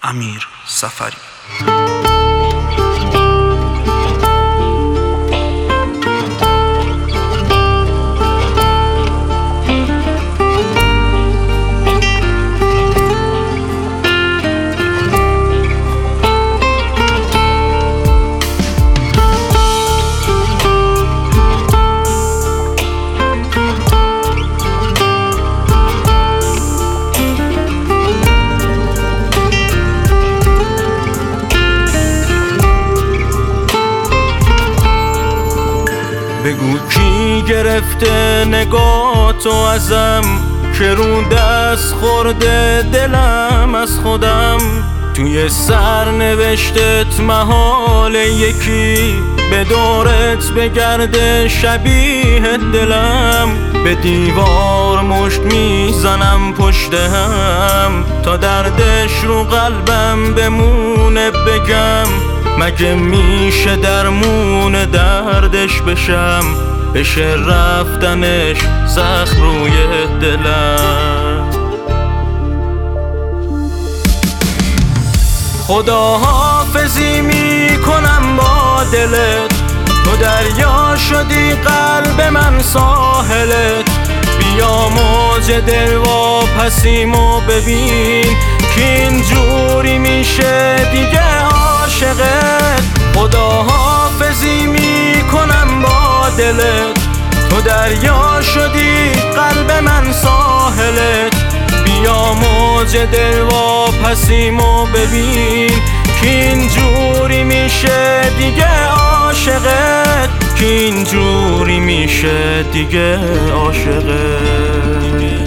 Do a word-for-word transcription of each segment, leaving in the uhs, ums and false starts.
امیر سفری. بگو کی گرفته نگاه تو ازم، که رو دست خورده دلم از خودم. توی سرنوشتت محال یکی به دورت بگرده شبیه دلم. به دیوار مشت میزنم پشت هم تا دردش رو قلبم بمونه. بگم مگه میشه درمون دردش بشم، بشه رفتنش زخم روی دلم. خدا حافظی میکنم با دلت، تو دریا شدی قلب من ساحلت. بیا موج دل و پسیمو ببین که اینجوری میشه دیگه عاشقت. خدا حافظی میکنم با دلت، تو دریا شدی قلب من ساحلت. بیا موج دل و پسیمو ببین که اینجوری میشه دیگه عاشقت. که اینجوری میشه دیگه عاشقت.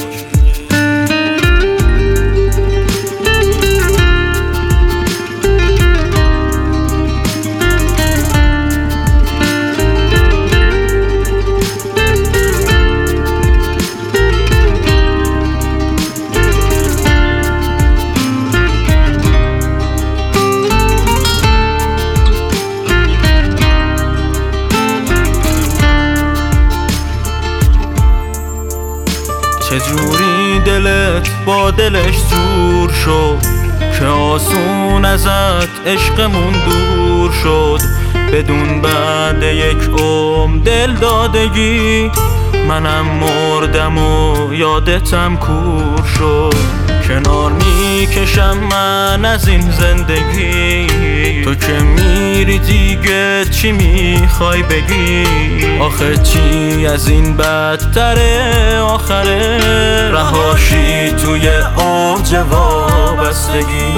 چجوری دلت با دلش جور شد که آسون ازت عشقمون دور شد. بدون بعد یک عمر دل دادگی منم مردم و یادتم کور شد. کنار میکشم من از این زندگی، تو که میری دیگه چی میخوای بگی؟ آخه چی از این بدتره آخره، رهاشی توی اوج وابستگی.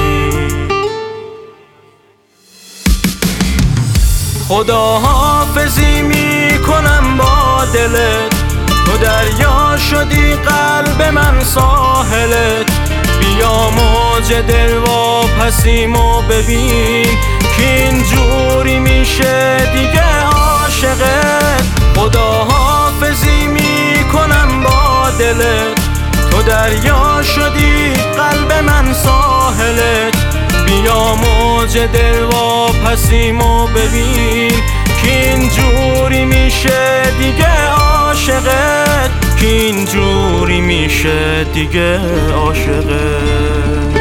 خدا حافظی میکنم با دلت، تو دریا شدی قلب من ساحلت. بیا موج دل و پسیمو ببین که اینجوری میشه دیگه عاشقت. خدا حافظی میکنم با دلت، تو دریا شدی قلب من ساحلت. بیا موج دل و پسیمو ببین که اینجوری میشه دیگه عاشقت. که اینجوری میشه دیگه عاشقت.